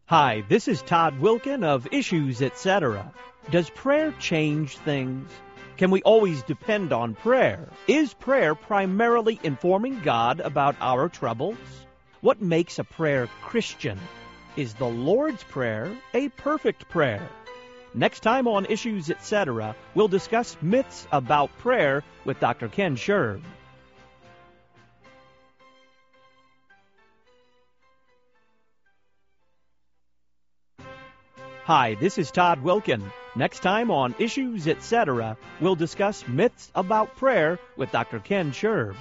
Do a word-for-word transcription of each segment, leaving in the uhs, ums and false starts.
Hi, this is Todd Wilkin of Issues, et cetera. Does prayer change things? Can we always depend on prayer? Is prayer primarily informing God about our troubles? What makes a prayer Christian? Is the Lord's Prayer a perfect prayer? Next time on Issues, et cetera, we'll discuss myths about prayer with Doctor Ken Sherb. Hi, this is Todd Wilkin. Next time on Issues, et cetera, we'll discuss myths about prayer with Doctor Ken Sherb.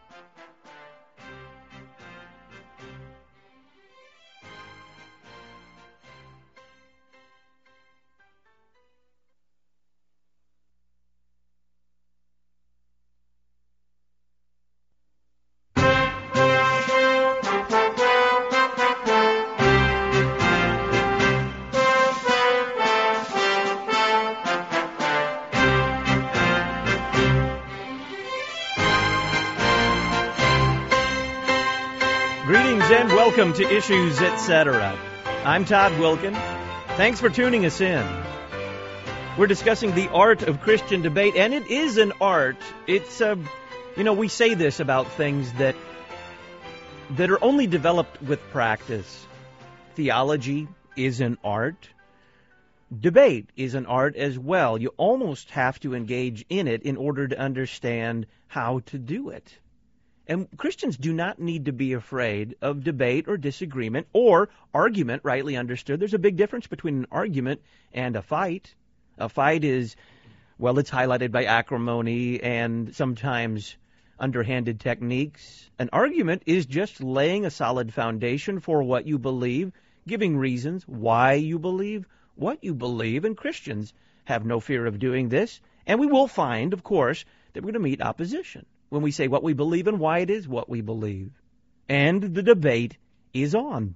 Greetings and welcome to Issues, et cetera. I'm Todd Wilkin. Thanks for tuning us in. We're discussing the art of Christian debate, and it is an art. It's, uh, you know, we say this about things that that are only developed with practice. Theology is an art. Debate is an art as well. You almost have to engage in it in order to understand how to do it. And Christians do not need to be afraid of debate or disagreement or argument, rightly understood. There's a big difference between an argument and a fight. A fight is, well, it's highlighted by acrimony and sometimes underhanded techniques. An argument is just laying a solid foundation for what you believe, giving reasons why you believe what you believe. And Christians have no fear of doing this. And we will find, of course, that we're going to meet opposition when we say what we believe and why it is what we believe. And the debate is on.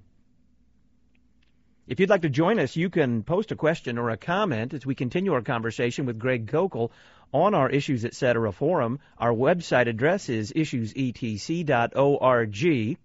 If you'd like to join us, you can post a question or a comment as we continue our conversation with Greg Koukl on our Issues, et cetera forum. Our website address is issues e t c dot org.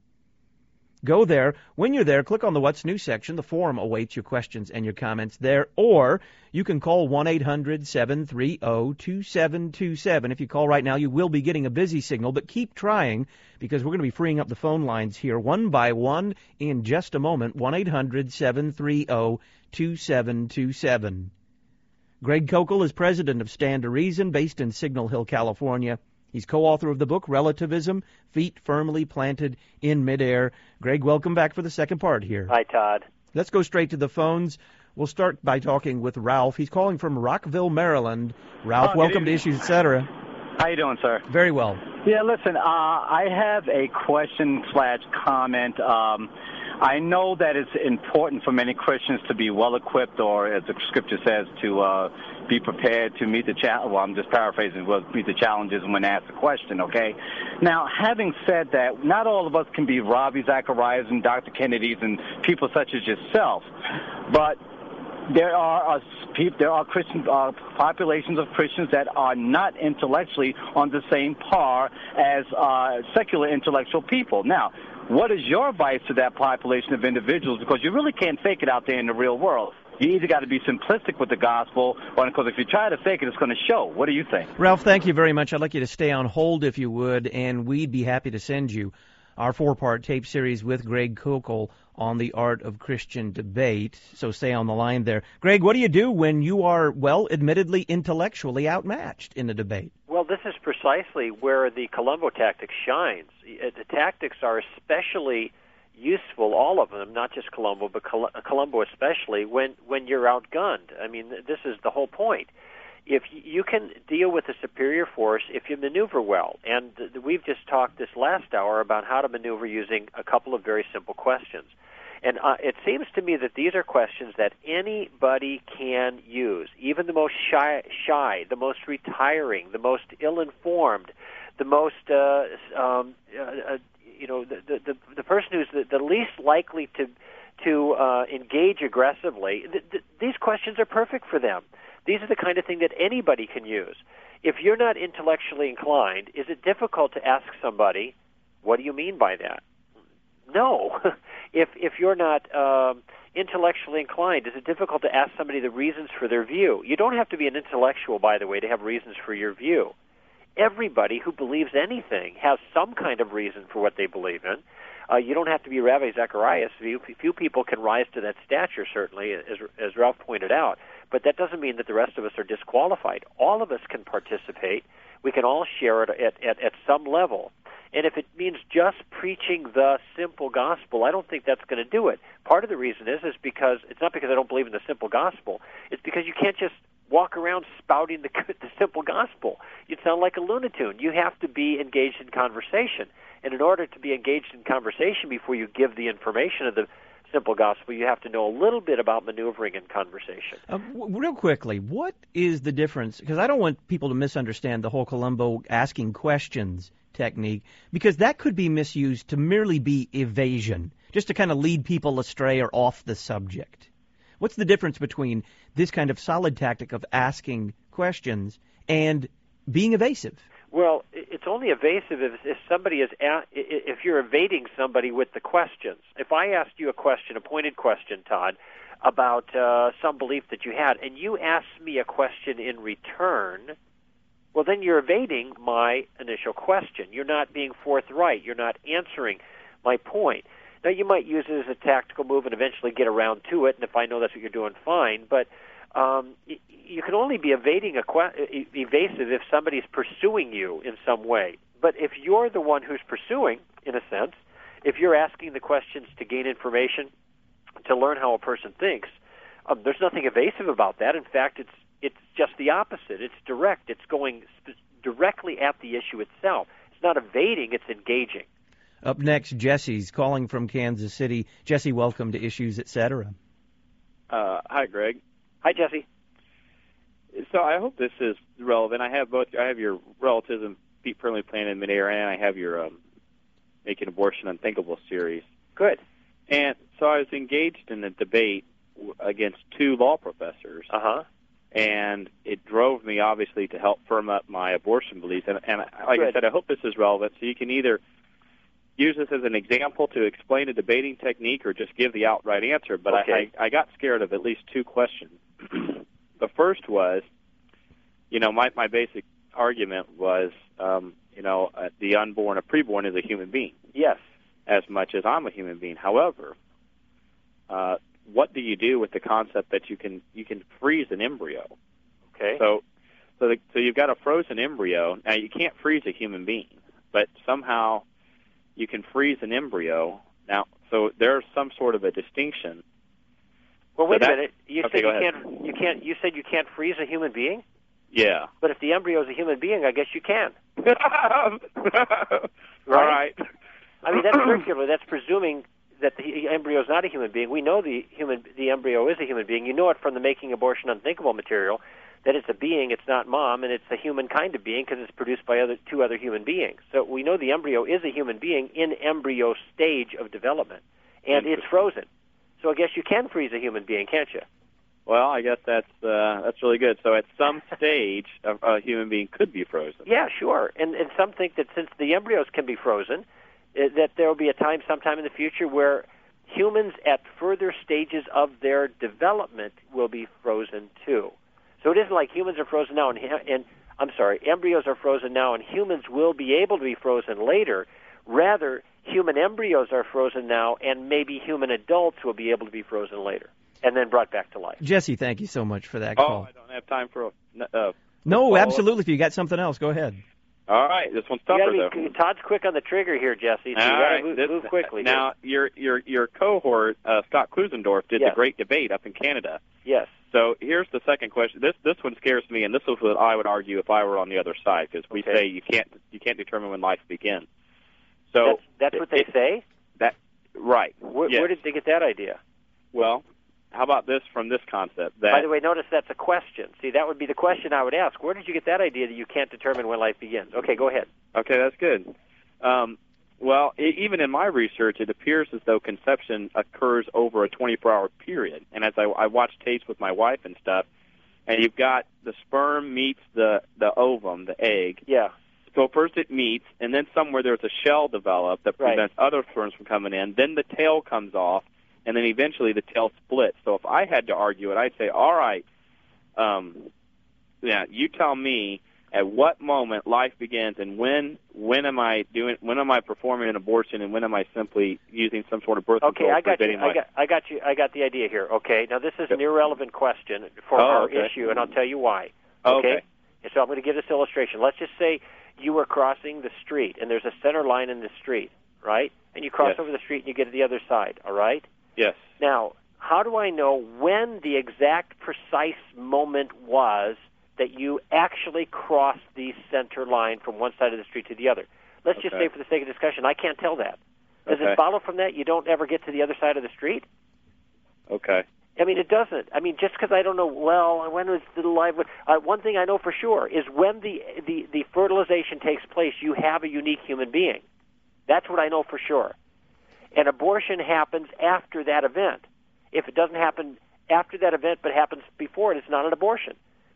Go there. When you're there, click on the What's New section. The forum awaits your questions and your comments there. Or you can call one eight hundred seven three zero two seven two seven. If you call right now, you will be getting a busy signal, but keep trying because we're going to be freeing up the phone lines here one by one in just a moment. one eight hundred seven three zero two seven two seven. Greg Koukl is president of Stand to Reason, based in Signal Hill, California. He's co-author of the book, Relativism, Feet Firmly Planted in Midair. Greg, welcome back for the second part here. Hi, Todd. Let's go straight to the phones. We'll start by talking with Ralph. He's calling from Rockville, Maryland. Ralph, oh, welcome to Issues, et cetera. How you doing, sir? Very well. Yeah, listen, uh, I have a question slash comment. Um, I know that it's important for many Christians to be well-equipped, or as the Scripture says, to uh, be prepared to meet the challenge. Well, I'm just paraphrasing, well, meet the challenges when asked a question, okay? Now, having said that, not all of us can be Ravi Zacharias and Doctor Kennedys and people such as yourself, but there are a, there are Christian uh, populations of Christians that are not intellectually on the same par as uh, secular intellectual people. Now, what is your advice to that population of individuals? Because you really can't fake it out there in the real world. You either got to be simplistic with the gospel, or because if you try to fake it, it's going to show. What do you think? Ralph, thank you very much. I'd like you to stay on hold if you would, and we'd be happy to send you our four-part tape series with Greg Koukl on the art of Christian debate. So stay on the line there. Greg, what do you do when you are, well, admittedly intellectually outmatched in a debate? Well, this is precisely where the Columbo tactic shines. The tactics are especially useful, all of them, not just Columbo, but Columbo especially, when, when you're outgunned. I mean, this is the whole point. If you can deal with a superior force, if you maneuver well, and we've just talked this last hour about how to maneuver using a couple of very simple questions. And uh, it seems to me that these are questions that anybody can use, even the most shy, shy the most retiring, the most ill-informed, the most, uh, um, uh, you know, the, the, the person who's the, the least likely to to uh, engage aggressively. Th- th- these questions are perfect for them. These are the kind of thing that anybody can use. If you're not intellectually inclined, is it difficult to ask somebody, what do you mean by that? no. if if you're not um, intellectually inclined, is it difficult to ask somebody the reasons for their view? You don't have to be an intellectual, by the way, to have reasons for your view. Everybody who believes anything has some kind of reason for what they believe in. Uh, you don't have to be Ravi Zacharias. Few, few people can rise to that stature, certainly, as, as Ralph pointed out. But that doesn't mean that the rest of us are disqualified. All of us can participate. We can all share it at, at, at some level. And if it means just preaching the simple gospel, I don't think that's going to do it. Part of the reason is is because it's not because I don't believe in the simple gospel. It's because you can't just walk around spouting the, the simple gospel. You'd sound like a lunatune. You have to be engaged in conversation. And in order to be engaged in conversation before you give the information of the simple gospel, you have to know a little bit about maneuvering in conversation. Uh, w- real quickly, what is the difference? Because I don't want people to misunderstand the whole Columbo asking questions technique, because that could be misused to merely be evasion, just to kind of lead people astray or off the subject. What's the difference between this kind of solid tactic of asking questions and being evasive? Well, it's only evasive if, if somebody is a, if you're evading somebody with the questions. If I asked you a question, a pointed question, Todd, about uh, some belief that you had, and you asked me a question in return, well, then you're evading my initial question. You're not being forthright. You're not answering my point. Now, you might use it as a tactical move and eventually get around to it, and if I know that's what you're doing, fine. But um, you can only be evading a que- evasive if somebody's pursuing you in some way. But if you're the one who's pursuing, in a sense, if you're asking the questions to gain information, to learn how a person thinks, um, there's nothing evasive about that. In fact, it's it's just the opposite. It's direct. It's going sp- directly at the issue itself. It's not evading. It's engaging. Up next, Jesse's calling from Kansas City. Jesse, welcome to Issues, et cetera. Uh, hi, Greg. Hi, Jesse. So I hope this is relevant. I have both. I have your relativism, Pete Perley plan in midair, and I have your um, Making Abortion Unthinkable series. Good. And so I was engaged in a debate w- against two law professors. Uh-huh. And it drove me, obviously, to help firm up my abortion beliefs. And, and like Good. I said, I hope this is relevant. So you can either use this as an example to explain a debating technique or just give the outright answer. But Okay. I, I, I got scared of at least two questions. The first was, you know, my, my basic argument was, um, you know, uh, the unborn, a preborn is a human being. Yes. As much as I'm a human being. However, uh, what do you do with the concept that you can you can freeze an embryo? Okay. So, so, the, so you've got a frozen embryo. Now you can't freeze a human being, but somehow you can freeze an embryo. Now, so there's some sort of a distinction. Well, wait so a that, minute. You okay, said you go ahead. can't. You can't. You said you can't freeze a human being. Yeah. But if the embryo is a human being, I guess you can. All right. I mean, that's circular. That's presuming that the embryo is not a human being. We know the human, the embryo is a human being. You know it from the Making Abortion Unthinkable material, that it's a being, it's not mom, and it's a human kind of being because it's produced by other two other human beings. So we know the embryo is a human being in embryo stage of development, and it's frozen. So I guess you can freeze a human being, can't you? Well, I guess that's uh, that's really good. So at some stage, a, a human being could be frozen. Yeah, sure. And and some think that since the embryos can be frozen, uh, that there will be a time sometime in the future where humans at further stages of their development will be frozen too. So it isn't like humans are frozen now and, and I'm sorry, embryos are frozen now and humans will be able to be frozen later. Rather, human embryos are frozen now and maybe human adults will be able to be frozen later and then brought back to life. Jesse, thank you so much for that oh, call. I don't have time for a... Uh, no, absolutely. If you got something else, go ahead. All right, this one's tougher, you be, though. Todd's quick on the trigger here, Jesse, so All you got to right, move, this, move quickly. Now, your your your cohort, uh, Scott Klusendorf, did Yes. the great debate up in Canada. Yes. So here's the second question. This this one scares me, and this is what I would argue if I were on the other side, because we Okay. say you can't you can't determine when life begins. So That's, that's what they it, say? That right. Where, yes. where did they get that idea? Well, how about this from this concept? That By the way, notice that's a question. See, that would be the question I would ask. Where did you get that idea that you can't determine when life begins? Okay, go ahead. Okay, that's good. Um, well, I even in my research, it appears as though conception occurs over a twenty-four hour period. And as I, I watch tapes with my wife and stuff, and you've got the sperm meets the, the ovum, the egg. Yeah. so first it meets, and then somewhere there's a shell developed that Right. prevents other sperms from coming in. Then the tail comes off, and then eventually the tail splits. So if I had to argue it, I'd say, all right, um, yeah, you tell me at what moment life begins, and when when am I doing? When am I performing an abortion, and when am I simply using some sort of birth Okay, control? I got you. preventing I life? got, I got you. I got the idea here. Okay, now this is an irrelevant question for Oh, our okay. issue, and I'll tell you why. Oh, Okay? okay. And so I'm going to give this illustration. Let's just say you were crossing the street, and there's a center line in the street, right? And you cross Yes. over the street, and you get to the other side. All right. Yes. Now, how do I know when the exact precise moment was that you actually crossed the center line from one side of the street to the other? Let's just Okay. say, for the sake of discussion, I can't tell that. Does Okay. it follow from that you don't ever get to the other side of the street? Okay. I mean, it doesn't. I mean, just because I don't know, well, when was the live... Uh, one thing I know for sure is when the, the, the fertilization takes place, you have a unique human being. That's what I know for sure. And abortion happens after that event. If it doesn't happen after that event but happens before it, it's not an abortion.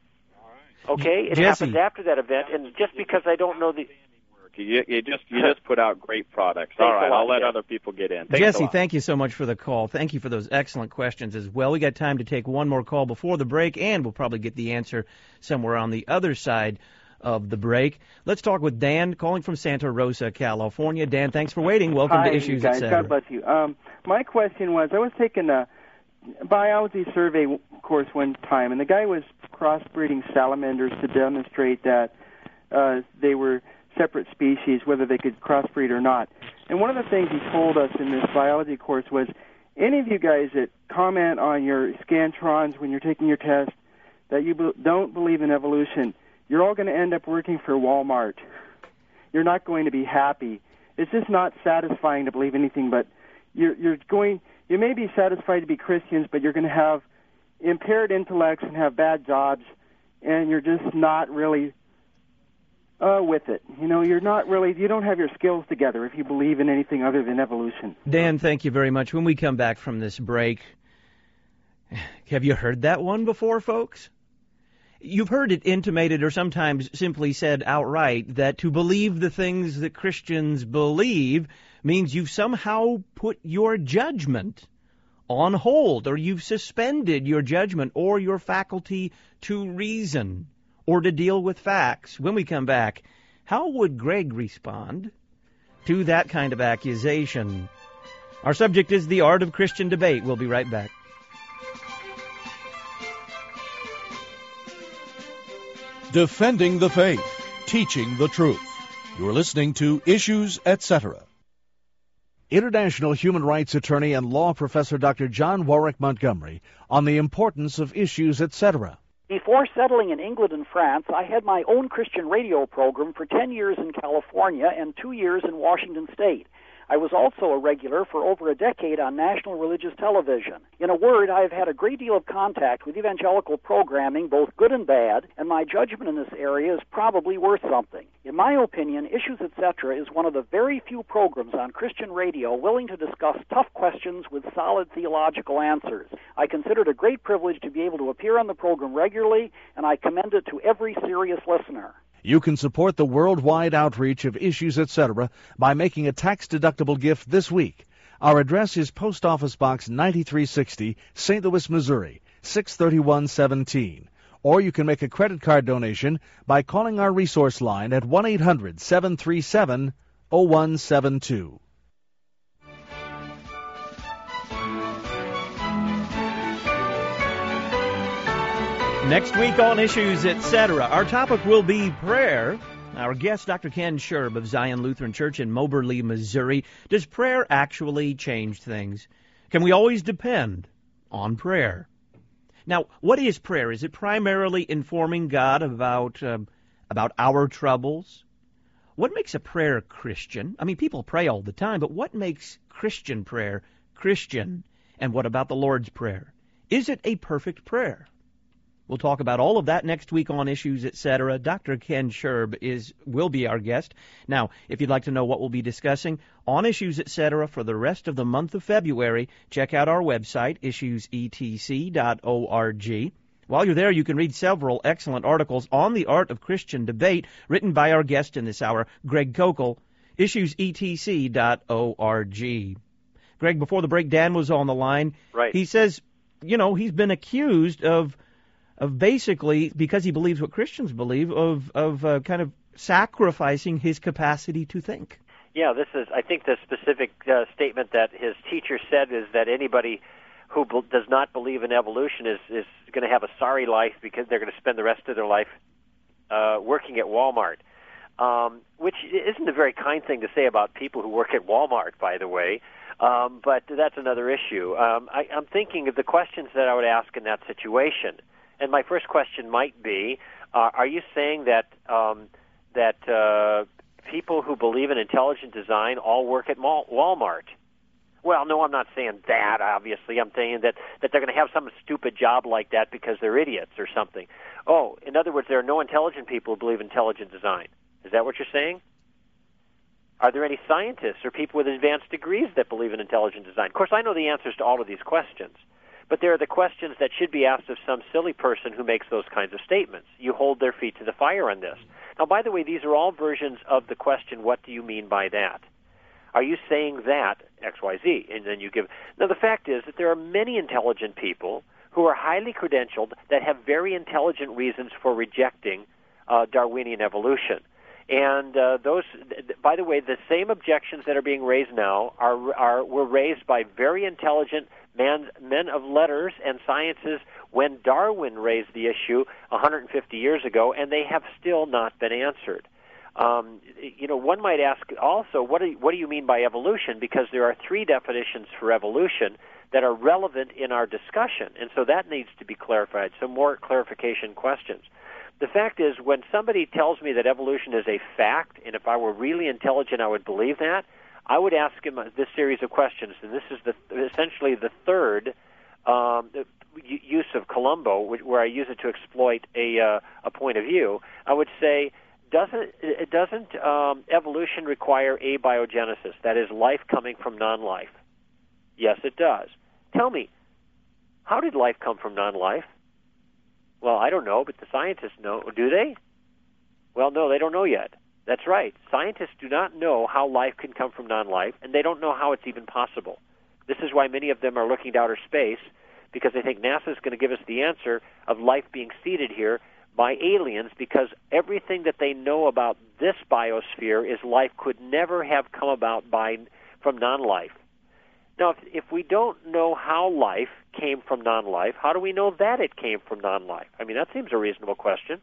Okay? It Jesse. happens after that event, and just because I don't know the... You, you just you just put out great products. Thanks All a right, lot, I'll let yeah. other people get in. Thanks a Jesse, lot. thank you so much for the call. Thank you for those excellent questions as well. We got time to take one more call before the break, and we'll probably get the answer somewhere on the other side of the break. Let's talk with Dan, calling from Santa Rosa, California. Dan, thanks for waiting. Welcome Hi, to Issues, guys. et cetera. God bless you. Um, my question was, I was taking a biology survey course one time, and the guy was crossbreeding salamanders to demonstrate that uh, they were separate species, whether they could crossbreed or not. And one of the things he told us in this biology course was, any of you guys that comment on your scantrons when you're taking your test that you be- don't believe in evolution, you're all going to end up working for Walmart. You're not going to be happy. It's just not satisfying to believe anything, but you're, you're going, you may be satisfied to be Christians, but you're going to have impaired intellects and have bad jobs, and you're just not really uh, with it. You know, you're not really, you don't have your skills together if you believe in anything other than evolution. Dan, thank you very much. When we come back from this break, have you heard that one before, folks? You've heard it intimated or sometimes simply said outright that to believe the things that Christians believe means you've somehow put your judgment on hold, or you've suspended your judgment or your faculty to reason or to deal with facts. When we come back, how would Greg respond to that kind of accusation? Our subject is the art of Christian debate. We'll be right back. Defending the faith, teaching the truth. You're listening to Issues, et cetera. International human rights attorney and law professor Doctor John Warwick Montgomery on the importance of Issues, et cetera. Before settling in England and France, I had my own Christian radio program for ten years in California and two years in Washington State. I was also a regular for over a decade on national religious television. In a word, I have had a great deal of contact with evangelical programming, both good and bad, and my judgment in this area is probably worth something. In my opinion, Issues, et cetera is one of the very few programs on Christian radio willing to discuss tough questions with solid theological answers. I consider it a great privilege to be able to appear on the program regularly, and I commend it to every serious listener. You can support the worldwide outreach of Issues, et cetera by making a tax-deductible gift this week. Our address is Post Office Box ninety-three sixty, Saint Louis, Missouri, six thirty-one seventeen. Or you can make a credit card donation by calling our resource line at one eight hundred seven three seven oh one seven two. Next week on Issues, et cetera, our topic will be prayer. Our guest, Doctor Ken Sherb of Zion Lutheran Church in Moberly, Missouri. Does prayer actually change things? Can we always depend on prayer? Now, what is prayer? Is it primarily informing God about um, about our troubles? What makes a prayer Christian? I mean, people pray all the time, but what makes Christian prayer Christian? And what about the Lord's Prayer? Is it a perfect prayer? We'll talk about all of that next week on Issues, et cetera. Doctor Ken Sherb is will be our guest. Now, if you'd like to know what we'll be discussing on Issues, et cetera for the rest of the month of February, check out our website, issues e t c dot org. While you're there, you can read several excellent articles on the art of Christian debate written by our guest in this hour, Greg Koukl, issues e t c dot org. Greg, before the break, Dan was on the line. Right. He says, you know, he's been accused of of basically, because he believes what Christians believe, of, of uh, kind of sacrificing his capacity to think. Yeah, this is, I think the specific uh, statement that his teacher said is that anybody who be- does not believe in evolution is, is going to have a sorry life because they're going to spend the rest of their life uh, working at Walmart, um, which isn't a very kind thing to say about people who work at Walmart, by the way, um, but that's another issue. Um, I, I'm thinking of the questions that I would ask in that situation, and my first question might be, uh, are you saying that um, that uh, people who believe in intelligent design all work at Walmart? Well, no, I'm not saying that, obviously. I'm saying that, that they're going to have some stupid job like that because they're idiots or something. Oh, in other words, there are no intelligent people who believe in intelligent design. Is that what you're saying? Are there any scientists or people with advanced degrees that believe in intelligent design? Of course, I know the answers to all of these questions, but there are the questions that should be asked of some silly person who makes those kinds of statements. You hold their feet to the fire on this. Now, by the way, these are all versions of the question, what do you mean by that? Are you saying that, X Y Z? And then you give... Now, the fact is that there are many intelligent people who are highly credentialed that have very intelligent reasons for rejecting uh, Darwinian evolution. And uh, those, by the way, the same objections that are being raised now are, are were raised by very intelligent men, men of letters and sciences when Darwin raised the issue one hundred fifty years ago, and they have still not been answered. Um, you know, one might ask also, what do you, what do you mean by evolution? Because there are three definitions for evolution that are relevant in our discussion, and so that needs to be clarified. Some more clarification questions. The fact is, when somebody tells me that evolution is a fact, and if I were really intelligent, I would believe that, I would ask him this series of questions, and this is the, essentially the third um, use of Columbo, where I use it to exploit a, uh, a point of view. I would say, doesn't it doesn't um, evolution require abiogenesis, that is, life coming from non-life? Yes, it does. Tell me, how did life come from non-life? Well, I don't know, but the scientists know. Do they? Well, no, they don't know yet. That's right. Scientists do not know how life can come from non-life, and they don't know how it's even possible. This is why many of them are looking to outer space, because they think NASA is going to give us the answer of life being seeded here by aliens, because everything that they know about this biosphere is life could never have come about by from non-life. Now, if, if we don't know how life came from non-life, how do we know that it came from non-life? I mean, that seems a reasonable question.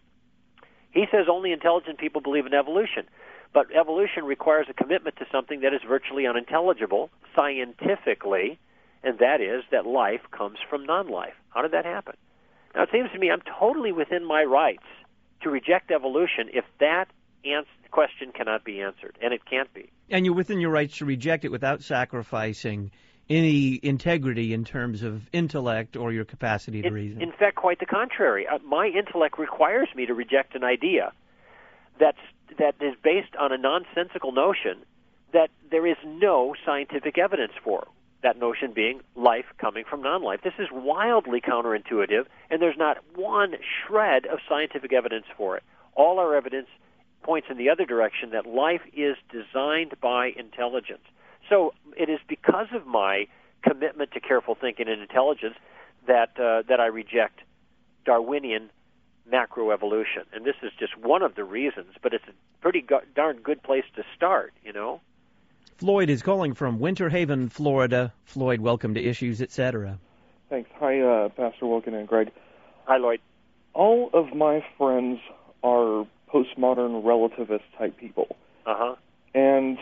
He says only intelligent people believe in evolution, but evolution requires a commitment to something that is virtually unintelligible scientifically, and that is that life comes from non-life. How did that happen? Now, it seems to me I'm totally within my rights to reject evolution if that answer, question cannot be answered, and it can't be. And you're within your rights to reject it without sacrificing any integrity in terms of intellect or your capacity to in, reason. In fact, quite the contrary. Uh, my intellect requires me to reject an idea that's, that is based on a nonsensical notion that there is no scientific evidence for. That notion being life coming from non-life. This is wildly counterintuitive, and there's not one shred of scientific evidence for it. All our evidence points in the other direction, that life is designed by intelligence. So it is because of my commitment to careful thinking and intelligence that uh, that I reject Darwinian macroevolution. And this is just one of the reasons, but it's a pretty go- darn good place to start, you know. Floyd is calling from Winter Haven, Florida. Floyd, welcome to Issues, et cetera. Thanks. Hi, uh, Pastor Wilkin and Greg. Hi, Lloyd. All of my friends are postmodern relativist type people. Uh-huh. And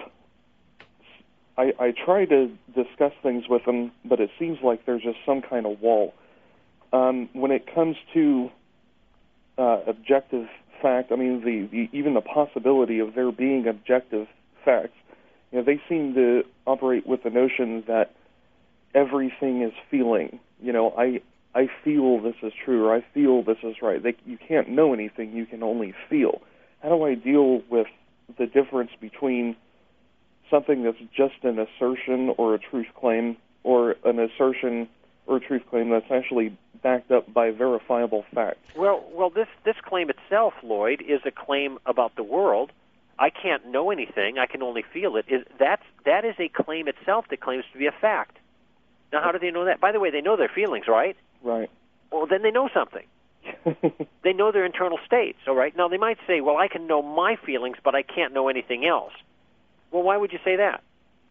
I, I try to discuss things with them, but it seems like there's just some kind of wall. Um, when it comes to uh, objective fact, I mean, the, the even the possibility of there being objective facts, you know, they seem to operate with the notion that everything is feeling. You know, I I feel this is true, or I feel this is right. They, you can't know anything, you can only feel. How do I deal with the difference between something that's just an assertion or a truth claim, or an assertion or a truth claim that's actually backed up by verifiable facts. Well, well, this this claim itself, Lloyd, is a claim about the world. I can't know anything. I can only feel it. Is that's that is a claim itself that claims to be a fact. Now, how do they know that? By the way, they know their feelings, right? Right. Well, then they know something. They know their internal states, all right? Now, they might say, well, I can know my feelings, but I can't know anything else. Well, why would you say that?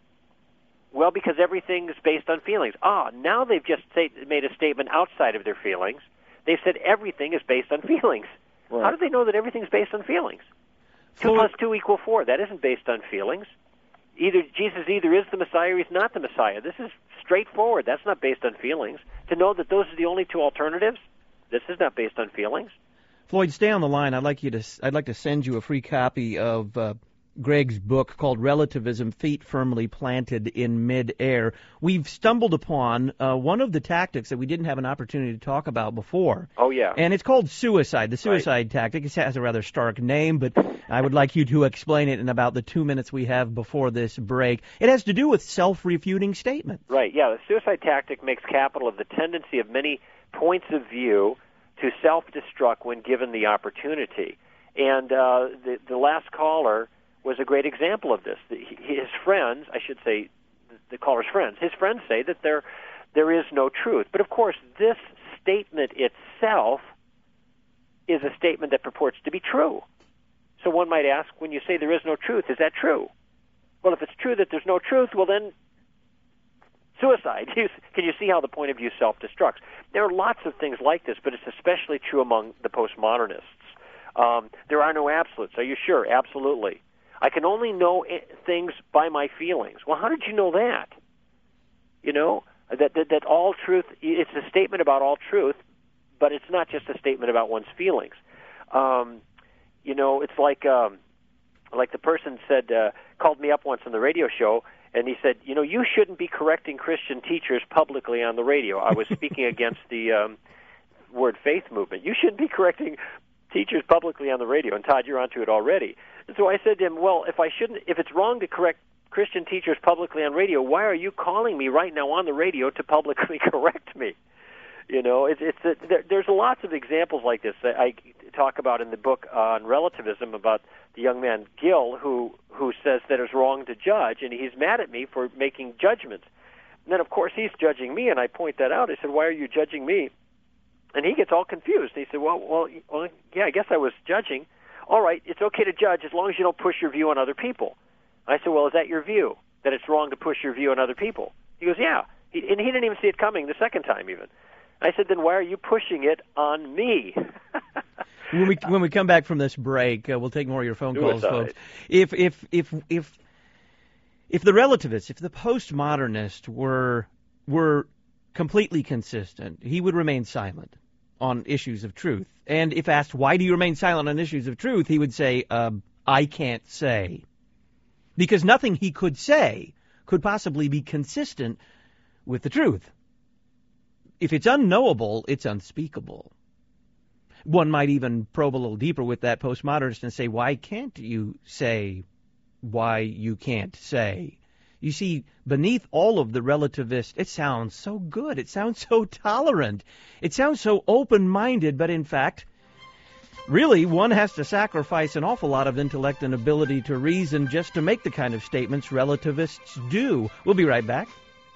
Well, because everything is based on feelings. Ah, now they've just say, made a statement outside of their feelings. They've said everything is based on feelings. Right. How do they know that everything's based on feelings? Two For... plus two equal four. That isn't based on feelings. Either Jesus either is the Messiah or he's not the Messiah. This is straightforward. That's not based on feelings. To know that those are the only two alternatives, this is not based on feelings. Floyd, stay on the line. I'd like you to. I'd like to send you a free copy of uh, Greg's book called Relativism: Feet Firmly Planted in Mid-Air. We've stumbled upon uh, one of the tactics that we didn't have an opportunity to talk about before. Oh, yeah. And it's called suicide. The suicide Right. tactic. It has a rather stark name, but I would like you to explain it in about the two minutes we have before this break. It has to do with self-refuting statements. Right, yeah. The suicide tactic makes capital of the tendency of many points of view to self-destruct when given the opportunity. And uh, the, the last caller was a great example of this. His friends, I should say, the caller's friends, his friends say that there there is no truth. But, of course, this statement itself is a statement that purports to be true. So one might ask, when you say there is no truth, is that true? Well, if it's true that there's no truth, well, then suicide. Can you see how the point of view self-destructs? There are lots of things like this, but it's especially true among the postmodernists. Um, there are no absolutes. Are you sure? Absolutely. I can only know things by my feelings. Well, how did you know that? You know, that, that, that all truth, it's a statement about all truth, but it's not just a statement about one's feelings. Um, you know, it's like um, like the person said, uh, called me up once on the radio show, and he said, you know, you shouldn't be correcting Christian teachers publicly on the radio. I was speaking against the um, word faith movement. You shouldn't be correcting teachers publicly on the radio. And Todd, you're onto it already. And so I said to him, well, if I shouldn't, if it's wrong to correct Christian teachers publicly on radio, why are you calling me right now on the radio to publicly correct me? You know, it's, it's a, there, there's lots of examples like this that I talk about in the book on relativism about the young man Gil who who says that it's wrong to judge, and he's mad at me for making judgments. And then, of course, he's judging me, and I point that out. I said, why are you judging me? And he gets all confused. He said, well, well, well, yeah, I guess I was judging. All right, it's okay to judge as long as you don't push your view on other people. I said, well, is that your view, that it's wrong to push your view on other people? He goes, yeah. He, and he didn't even see it coming the second time even. I said, then why are you pushing it on me? When we when we come back from this break, uh, we'll take more of your phone calls, Suicide. folks. If if if if if the relativists, if the postmodernists were were completely consistent, he would remain silent on issues of truth. And if asked, why do you remain silent on issues of truth, he would say, uh, I can't say. Because nothing he could say could possibly be consistent with the truth. If it's unknowable, it's unspeakable. One might even probe a little deeper with that postmodernist and say, why can't you say why you can't say? You see, beneath all of the relativist, it sounds so good. It sounds so tolerant. It sounds so open-minded, but in fact, really, one has to sacrifice an awful lot of intellect and ability to reason just to make the kind of statements relativists do. We'll be right back.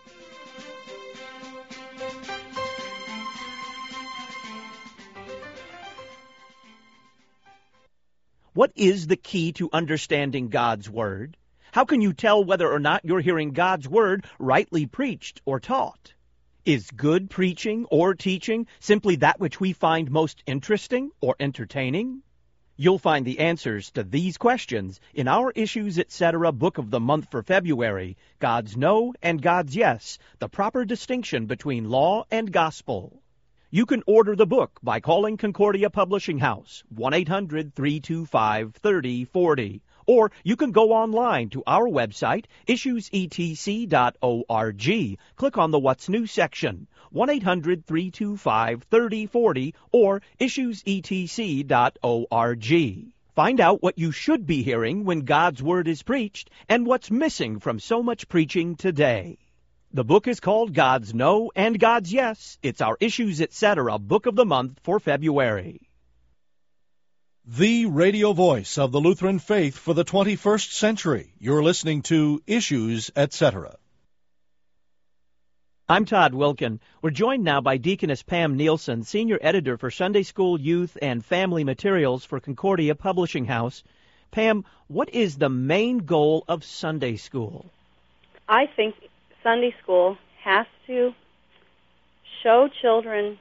What is the key to understanding God's Word? How can you tell whether or not you're hearing God's Word rightly preached or taught? Is good preaching or teaching simply that which we find most interesting or entertaining? You'll find the answers to these questions in our Issues Etc. Book of the Month for February, God's No and God's Yes, the proper distinction between law and gospel. You can order the book by calling Concordia Publishing House, one eight hundred three two five three oh four oh, or you can go online to our website, issues e t c dot org. Click on the What's New section, one eight hundred three two five three oh four oh, or issues e t c dot org. Find out what you should be hearing when God's Word is preached and what's missing from so much preaching today. The book is called God's No and God's Yes. It's our Issues Etc. Book of the Month for February. The radio voice of the Lutheran faith for the twenty-first century. You're listening to Issues Etc. I'm Todd Wilkin. We're joined now by Deaconess Pam Nielsen, Senior Editor for Sunday School, Youth, and Family Materials for Concordia Publishing House. Pam, what is the main goal of Sunday School? I think Sunday School has to show children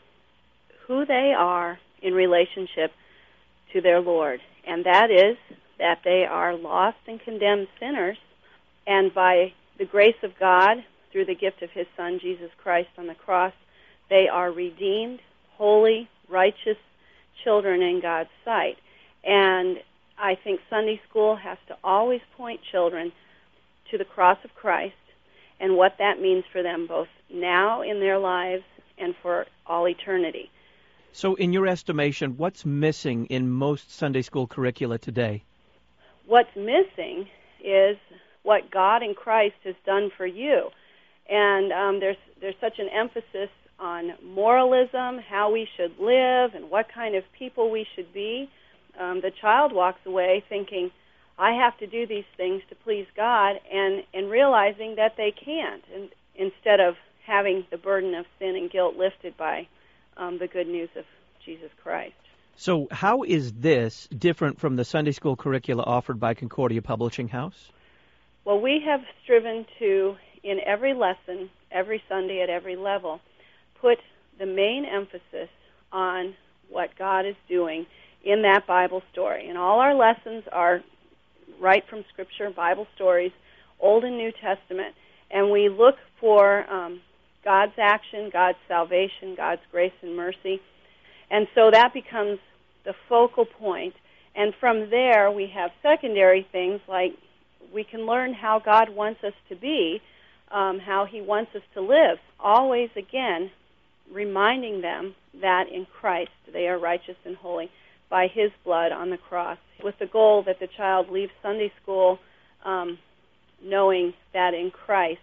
who they are in relationship to their Lord, and that is that they are lost and condemned sinners, and by the grace of God, through the gift of His Son, Jesus Christ, on the cross, they are redeemed, holy, righteous children in God's sight. And I think Sunday School has to always point children to the cross of Christ and what that means for them both now in their lives and for all eternity. So in your estimation, what's missing in most Sunday School curricula today? What's missing is what God in Christ has done for you. And um, there's there's such an emphasis on moralism, how we should live, and what kind of people we should be. Um, the child walks away thinking, I have to do these things to please God, and, and realizing that they can't, and instead of having the burden of sin and guilt lifted by um, the good news of Jesus Christ. So how is this different from the Sunday School curricula offered by Concordia Publishing House? Well, we have striven to, in every lesson, every Sunday at every level, put the main emphasis on what God is doing in that Bible story. And all our lessons are right from Scripture, Bible stories, Old and New Testament, and we look for um, God's action, God's salvation, God's grace and mercy. And so that becomes the focal point. And from there, we have secondary things like we can learn how God wants us to be, um, how He wants us to live, always, again, reminding them that in Christ they are righteous and holy by His blood on the cross, with the goal that the child leaves Sunday school um, knowing that in Christ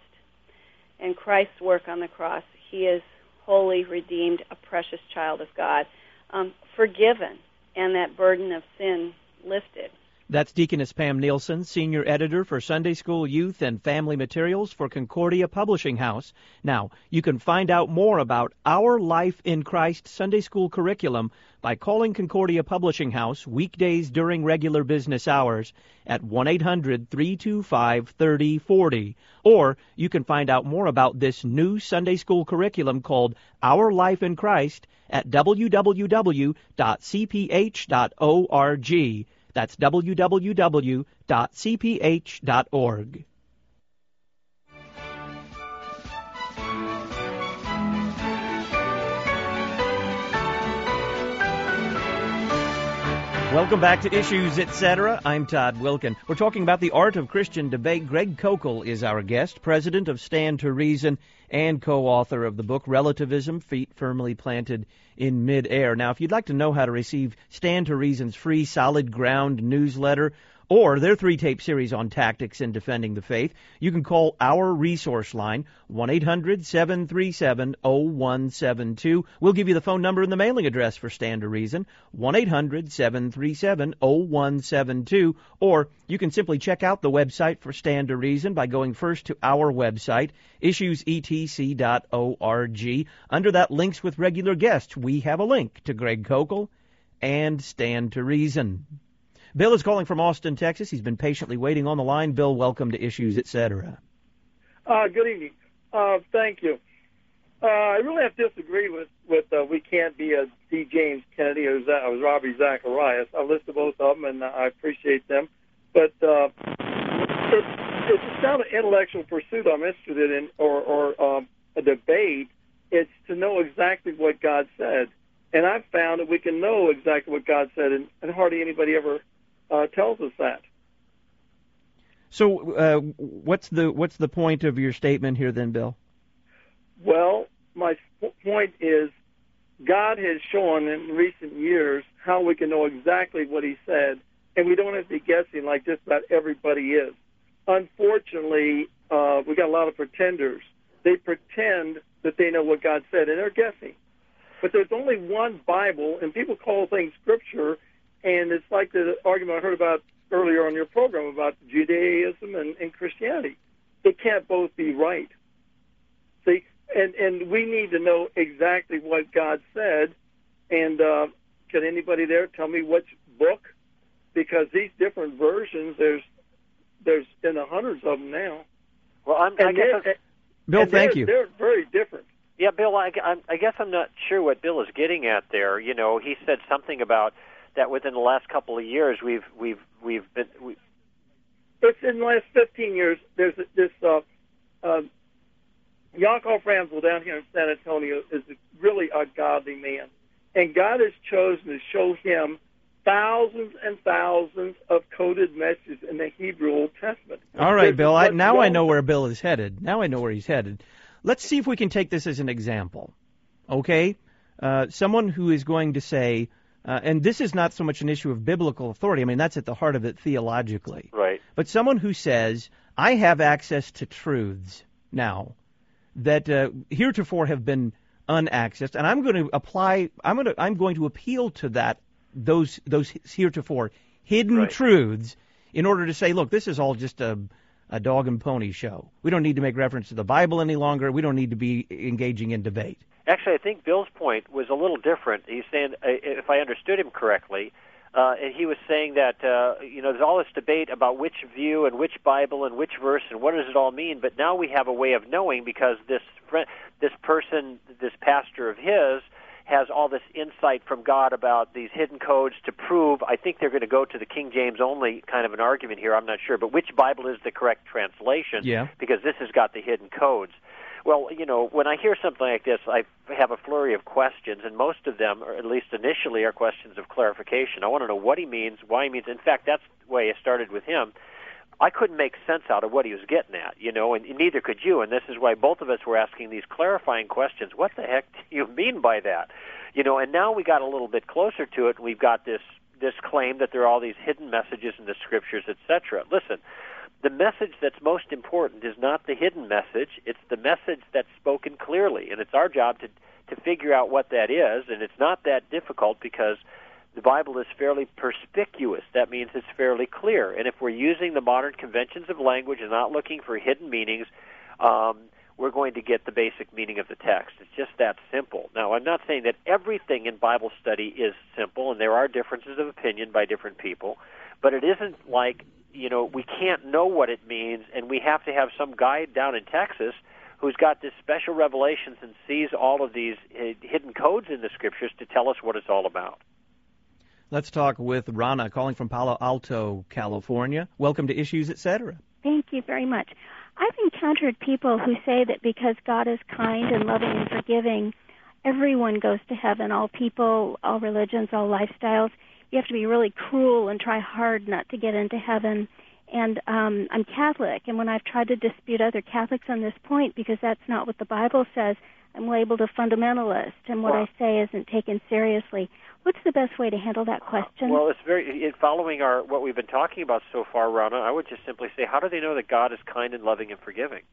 and Christ's work on the cross, he is holy, redeemed, a precious child of God, um, forgiven, and that burden of sin lifted. That's Deaconess Pam Nielsen, Senior Editor for Sunday School, Youth, and Family Materials for Concordia Publishing House. Now, you can find out more about Our Life in Christ Sunday School curriculum by calling Concordia Publishing House weekdays during regular business hours at one eight hundred, three two five, three oh four oh. Or you can find out more about this new Sunday School curriculum called Our Life in Christ at w w w dot c p h dot org. That's w w w dot c p h dot org. Welcome back to Issues Etc. I'm Todd Wilkin. We're talking about the art of Christian debate. Greg Koukl is our guest, president of Stand to Reason and co-author of the book Relativism, Feet Firmly Planted in Midair. Now, if you'd like to know how to receive Stand to Reason's free Solid Ground newsletter or their three-tape series on tactics in defending the faith, you can call our resource line, one eight hundred, seven three seven, oh one seven two. We'll give you the phone number and the mailing address for Stand to Reason, one eight hundred, seven three seven, oh one seven two. Or you can simply check out the website for Stand to Reason by going first to our website, issues e t c dot org. Under that Links with Regular Guests, we have a link to Greg Koukl and Stand to Reason. Bill is calling from Austin, Texas. He's been patiently waiting on the line. Bill, welcome to Issues Etc. Uh, good evening. Uh, thank you. Uh, I really have to disagree with, with uh, we can't be a D. James Kennedy or Z- or Robbie Zacharias. I've listed both of them, and I appreciate them. But uh, it, it's not an intellectual pursuit I'm interested in or, or um, a debate. It's to know exactly what God said. And I've found that we can know exactly what God said, and, and hardly anybody ever Uh, tells us that. So, uh, what's the what's the point of your statement here, then, Bill? Well, my point is, God has shown in recent years how we can know exactly what He said, and we don't have to be guessing like just about everybody is. Unfortunately, uh, we got a lot of pretenders they pretend that they know what God said, and they're guessing. But there's only one Bible, and people call things Scripture, and it's like the argument I heard about earlier on your program about Judaism and, and Christianity. They can't both be right. See, and, and we need to know exactly what God said, and uh, can anybody there tell me which book? Because these different versions, there's there's in the hundreds of them now. Well, I'm, I guess and, Bill, and thank they're, you. They're very different. Yeah, Bill, I, I'm, I guess I'm not sure what Bill is getting at there. You know, he said something about that within the last couple of years we've we've we've been. We... It's in the last fifteen years. There's this uh, uh, Yaakov Ramsel down here in San Antonio is really a godly man, and God has chosen to show him thousands and thousands of coded messages in the Hebrew Old Testament. All right, There's Bill. I, now wrong. I know where Bill is headed. Now I know where he's headed. Let's see if we can take this as an example. Okay? Uh, someone who is going to say, uh, and this is not so much an issue of biblical authority. I mean, that's at the heart of it theologically. Right. But someone who says, I have access to truths now that uh, heretofore have been unaccessed, and I'm going to apply, I'm going to, I'm going to appeal to that, those, those heretofore hidden right. truths in order to say, look, this is all just a, a dog and pony show. We don't need to make reference to the Bible any longer. We don't need to be engaging in debate. Actually, I think Bill's point was a little different. He's saying, uh, if I understood him correctly, uh, he was saying that uh, you know there's all this debate about which view and which Bible and which verse and what does it all mean. But now we have a way of knowing because this friend, this person, this pastor of his, has all this insight from God about these hidden codes to prove. I think they're going to go to the King James only kind of an argument here. I'm not sure, but which Bible is the correct translation? Yeah. Because this has got the hidden codes. Well, you know, when I hear something like this, I have a flurry of questions, and most of them, or at least initially, are questions of clarification. I want to know what he means, why he means. In fact, that's the way I started with him. I couldn't make sense out of what he was getting at, you know, and neither could you. And this is why both of us were asking these clarifying questions. What the heck do you mean by that? You know, and now we got a little bit closer to it. We've got this this claim that there are all these hidden messages in the Scriptures, et cetera. Listen, the message that's most important is not the hidden message. It's the message that's spoken clearly, and it's our job to to figure out what that is. And it's not that difficult because the Bible is fairly perspicuous. That means it's fairly clear. And if we're using the modern conventions of language and not looking for hidden meanings, um, we're going to get the basic meaning of the text. It's just that simple. Now, I'm not saying that everything in Bible study is simple, and there are differences of opinion by different people, but it isn't like, you know, we can't know what it means, and we have to have some guy down in Texas who's got this special revelations and sees all of these uh, hidden codes in the Scriptures to tell us what it's all about. Let's talk with Rana, calling from Palo Alto, California. Welcome to Issues, et cetera. Thank you very much. I've encountered people who say that because God is kind and loving and forgiving, everyone goes to heaven, all people, all religions, all lifestyles. You have to be really cruel and try hard not to get into heaven. And um, I'm Catholic, and when I've tried to dispute other Catholics on this point, because that's not what the Bible says, I'm labeled a fundamentalist, and what Wow. I say isn't taken seriously. What's the best way to handle that question? Well, it's very it, following our what we've been talking about so far, Rana. I would just simply say, how do they know that God is kind and loving and forgiving?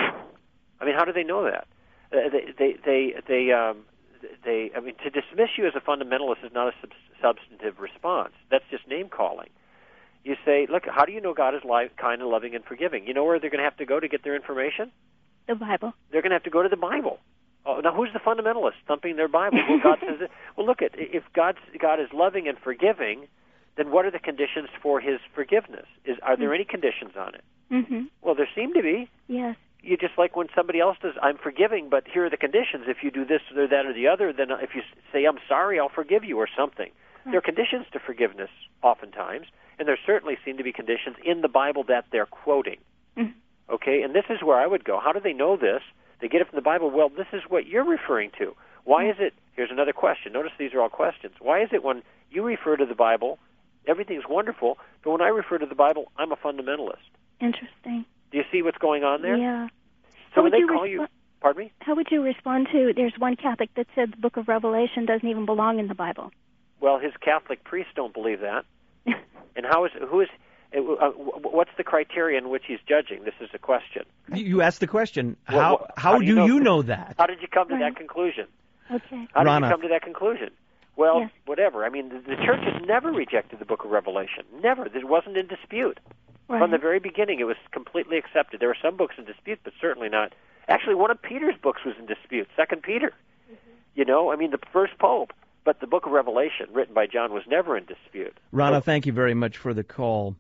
I mean, how do they know that? Uh, they, they, they, they, um, they. I mean, to dismiss you as a fundamentalist is not a sub- substantive response. That's just name calling. You say, look, how do you know God is li- kind and loving and forgiving? You know where they're going to have to go to get their information? The Bible. They're going to have to go to the Bible. Oh, now, who's the fundamentalist thumping their Bible? Well, God says it. Well, look, at if God's, God is loving and forgiving, then what are the conditions for His forgiveness? Is are there any conditions on it? Mm-hmm. Well, there seem to be. Yes. You just like when somebody else does, I'm forgiving, but here are the conditions. If you do this or that or the other, then if you say I'm sorry, I'll forgive you or something. Right. There are conditions to forgiveness oftentimes, and there certainly seem to be conditions in the Bible that they're quoting. Mm-hmm. Okay, and this is where I would go. How do they know this? They get it from the Bible. Well, this is what you're referring to. Why is it? Here's another question. Notice these are all questions. Why is it when you refer to the Bible, everything's wonderful, but when I refer to the Bible, I'm a fundamentalist? Interesting. Do you see what's going on there? Yeah. So How when they you call resp- you, pardon me? How would you respond to, there's one Catholic that said the book of Revelation doesn't even belong in the Bible? Well, his Catholic priests don't believe that. And how is, who is, It, uh, what's the criteria in which he's judging? This is a question. You asked the question. What, how what, how, how do you know, you know that? How did you come to right. that conclusion? Okay. How did Rana. you come to that conclusion? Well, yes. whatever. I mean, the, the church has never rejected the book of Revelation. Never. It wasn't in dispute. Right. From the very beginning, it was completely accepted. There were some books in dispute, but certainly not. Actually, one of Peter's books was in dispute, Second Peter. Mm-hmm. You know, I mean, the first pope. But the book of Revelation, written by John, was never in dispute. Rana, so, thank you very much for the call.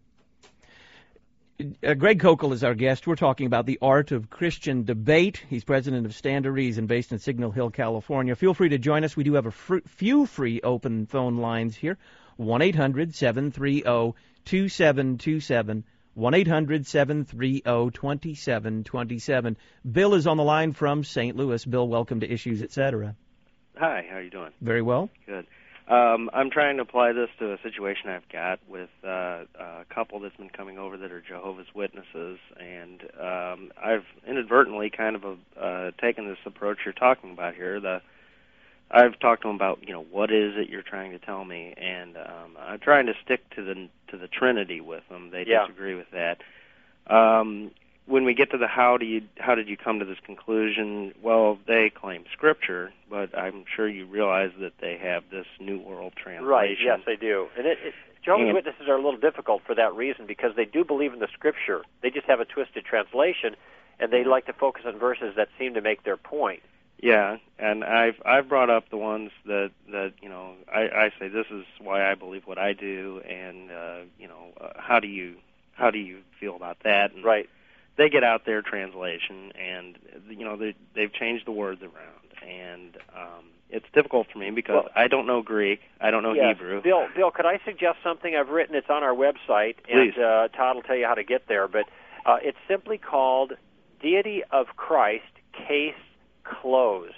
Uh, Greg Koukl is our guest. We're talking about the art of Christian debate. He's president of Stand to Reason, based in Signal Hill, California. Feel free to join us. We do have a fr- few free open phone lines here. one eight hundred seven three zero two seven two seven. one eight hundred seven three zero two seven two seven. Bill is on the line from Saint Louis. Bill, welcome to Issues, et cetera. Hi, how are you doing? Very well. Good. Um, I'm trying to apply this to a situation I've got with uh, a couple that's been coming over that are Jehovah's Witnesses, and um, I've inadvertently kind of uh, taken this approach you're talking about here. The I've talked to them about, you know, what is it you're trying to tell me, and um, I'm trying to stick to the to the Trinity with them. They yeah. disagree with that. Um, when we get to the how do you how did you come to this conclusion? Well, they claim Scripture, but I'm sure you realize that they have this New World Translation. Right? Yes, they do. And it, it, Jehovah's and, Witnesses are a little difficult for that reason because they do believe in the Scripture. They just have a twisted translation, and they like to focus on verses that seem to make their point. Yeah, and I've I've brought up the ones that that you know I, I say this is why I believe what I do, and uh, you know uh, how do you how do you feel about that? And right. They get out their translation, and you know they they've changed the words around, and um, it's difficult for me because well, I don't know Greek, I don't know yes. Hebrew. Bill, Bill, could I suggest something I've written? It's on our website, Please. and uh, Todd will tell you how to get there. But uh, it's simply called Deity of Christ, Case Closed.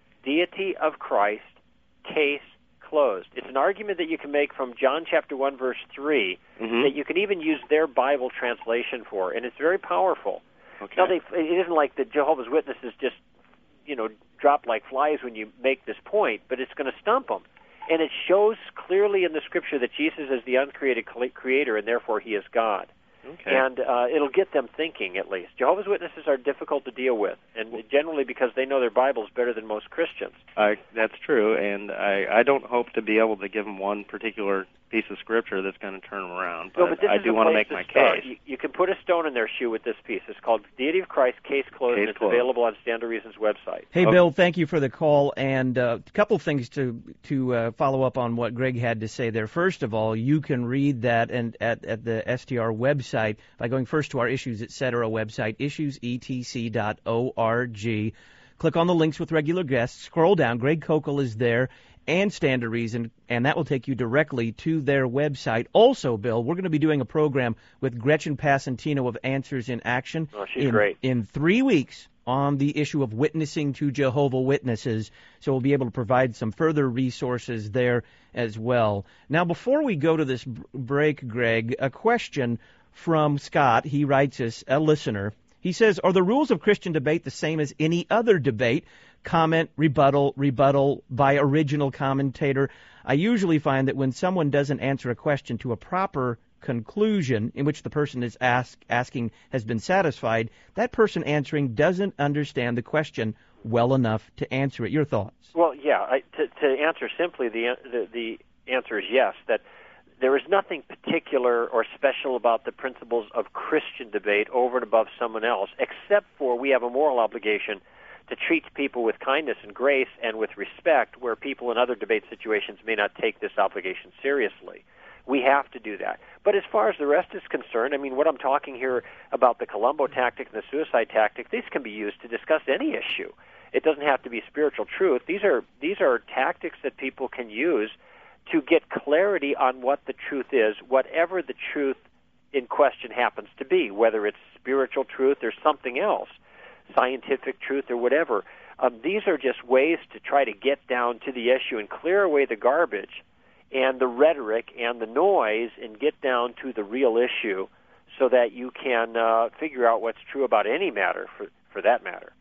Deity of Christ, Case Closed. It's an argument that you can make from John chapter one, verse three, mm-hmm. that you can even use their Bible translation for, and it's very powerful. Okay. Now, they, it isn't like the Jehovah's Witnesses just, you know, drop like flies when you make this point, but it's going to stump them. And it shows clearly in the Scripture that Jesus is the uncreated creator, and therefore he is God. Okay. And uh, it'll get them thinking, at least. Jehovah's Witnesses are difficult to deal with, and generally because they know their Bibles better than most Christians. I, that's true, and I, I don't hope to be able to give them one particular piece of Scripture that's going to turn them around, but, no, but this I is do a want to place make to my start. case. You, you can put a stone in their shoe with this piece. It's called Deity of Christ, Case Closed, Case and it's closed. available on Stand to Reason's website. Hey, okay. Bill, thank you for the call, and uh, a couple things to to uh, follow up on what Greg had to say there. First of all, you can read that and at, at the S T R website by going first to our Issues, et cetera website, issues e t c dot org. Click on the links with regular guests, scroll down, Greg Koukl is there, and Stand to Reason, and that will take you directly to their website. Also, Bill, we're going to be doing a program with Gretchen Passantino of Answers in Action Oh, she's in, great. in three weeks on the issue of witnessing to Jehovah Witnesses, so we'll be able to provide some further resources there as well. Now, before we go to this b- break, Greg, a question from Scott. He writes us, a listener. He says, are the rules of Christian debate the same as any other debate? Comment, rebuttal, rebuttal by original commentator. I usually find that when someone doesn't answer a question to a proper conclusion in which the person is ask, asking has been satisfied, that person answering doesn't understand the question well enough to answer it. Your thoughts? Well, yeah, I, to, to answer simply, the, the the answer is yes, that there is nothing particular or special about the principles of Christian debate over and above someone else, except for we have a moral obligation to treat people with kindness and grace and with respect, where people in other debate situations may not take this obligation seriously. We have to do that. But as far as the rest is concerned, I mean, what I'm talking here about the Columbo tactic and the suicide tactic, these can be used to discuss any issue. It doesn't have to be spiritual truth. These are these are tactics that people can use to get clarity on what the truth is, whatever the truth in question happens to be, whether it's spiritual truth or something else, scientific truth or whatever. Um, these are just ways to try to get down to the issue and clear away the garbage and the rhetoric and the noise and get down to the real issue so that you can uh, figure out what's true about any matter, for, for that matter.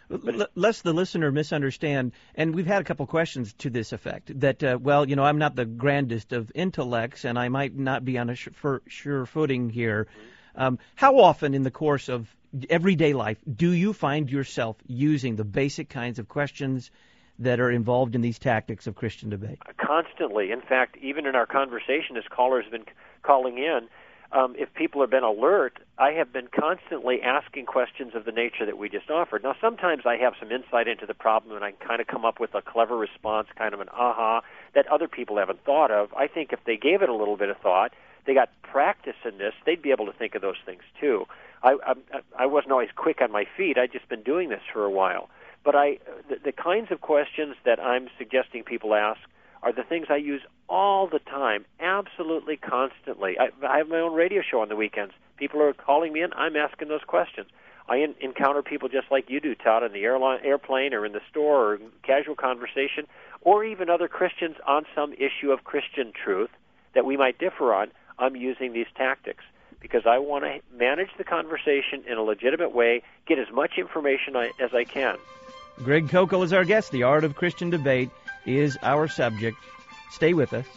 L- lest the listener misunderstand, and we've had a couple questions to this effect, that, uh, well, you know, I'm not the grandest of intellects, and I might not be on a sh- for sure footing here. Mm-hmm. Um, how often in the course of everyday life do you find yourself using the basic kinds of questions that are involved in these tactics of Christian debate? Constantly. In fact, even in our conversation, as callers have been calling in, um, if people have been alert, I have been constantly asking questions of the nature that we just offered. Now, sometimes I have some insight into the problem, and I kind of come up with a clever response, kind of an aha, that other people haven't thought of. I think if they gave it a little bit of thought, they got practice in this, they'd be able to think of those things too. I, I, I wasn't always quick on my feet. I'd just been doing this for a while. But I, the, the kinds of questions that I'm suggesting people ask are the things I use all the time, absolutely constantly. I, I have my own radio show on the weekends. People are calling me in. I'm asking those questions. I in, encounter people just like you do, Todd, on the airline, airplane or in the store or casual conversation, or even other Christians on some issue of Christian truth that we might differ on. I'm using these tactics because I want to manage the conversation in a legitimate way, get as much information I, as I can. Greg Koukl is our guest. The Art of Christian Debate is our subject. Stay with us.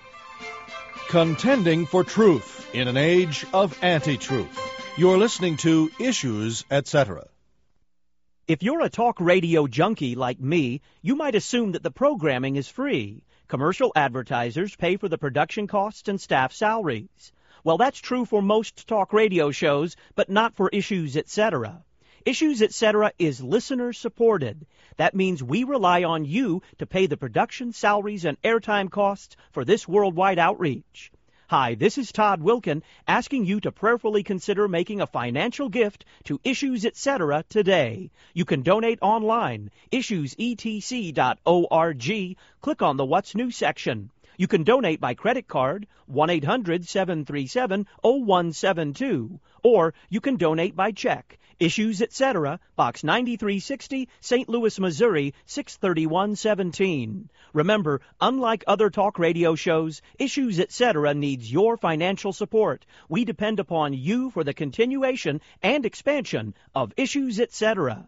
Contending for truth in an age of anti-truth. You're listening to Issues, et cetera. If you're a talk radio junkie like me, you might assume that the programming is free. Commercial advertisers pay for the production costs and staff salaries. Well, that's true for most talk radio shows, but not for Issues, et cetera. Issues, et cetera is listener-supported. That means we rely on you to pay the production, salaries, and airtime costs for this worldwide outreach. Hi, this is Todd Wilkin, asking you to prayerfully consider making a financial gift to Issues, et cetera today. You can donate online, issues e t c dot org. Click on the What's New section. You can donate by credit card, one eight hundred seven three seven oh one seven two, or you can donate by check. Issues, et cetera, Box ninety-three sixty, Saint Louis, Missouri, six thirty-one seventeen. Remember, unlike other talk radio shows, Issues, et cetera needs your financial support. We depend upon you for the continuation and expansion of Issues, et cetera.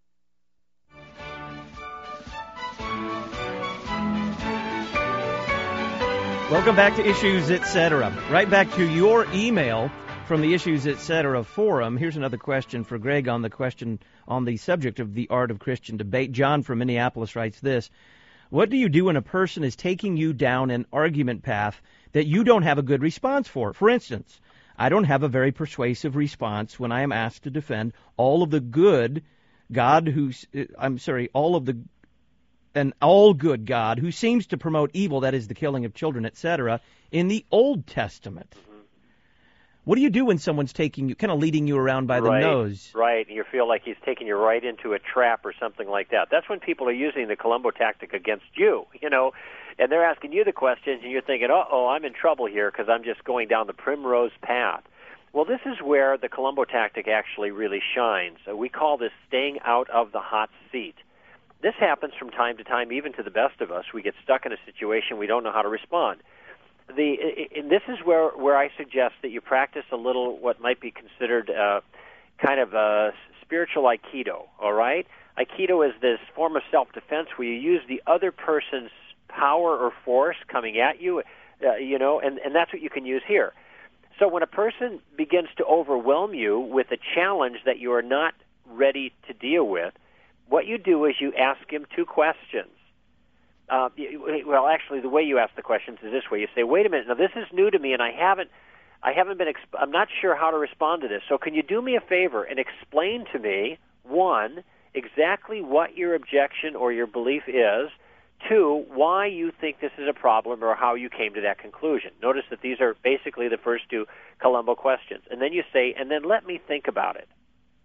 Welcome back to Issues, et cetera. Right back to your email from the Issues, et cetera forum. Here's another question for Greg on the question on the subject of the art of Christian debate. John from Minneapolis writes this: what do you do when a person is taking you down an argument path that you don't have a good response for? For instance, I don't have a very persuasive response when I am asked to defend all of the good God who's, I'm sorry, all of the an all-good God who seems to promote evil, that is the killing of children, et cetera, in the Old Testament. Mm-hmm. What do you do when someone's taking you, kind of leading you around by right, the nose? Right, and you feel like he's taking you right into a trap or something like that. That's when people are using the Columbo tactic against you, you know, and they're asking you the questions, and you're thinking, uh-oh, I'm in trouble here because I'm just going down the primrose path. Well, this is where the Columbo tactic actually really shines. So we call this staying out of the hot seat. This happens from time to time, even to the best of us. We get stuck in a situation we don't know how to respond. The and this is where, where I suggest that you practice a little what might be considered uh, kind of a spiritual Aikido, all right? Aikido is this form of self-defense where you use the other person's power or force coming at you, uh, you know, and, and that's what you can use here. So when a person begins to overwhelm you with a challenge that you are not ready to deal with, what you do is you ask him two questions. Uh, well, actually, the way you ask the questions is this way: you say, "Wait a minute, now this is new to me, and I haven't, I haven't been, exp- I'm not sure how to respond to this. So, can you do me a favor and explain to me, one, exactly what your objection or your belief is; two, why you think this is a problem or how you came to that conclusion?" Notice that these are basically the first two Columbo questions, and then you say, "And then let me think about it."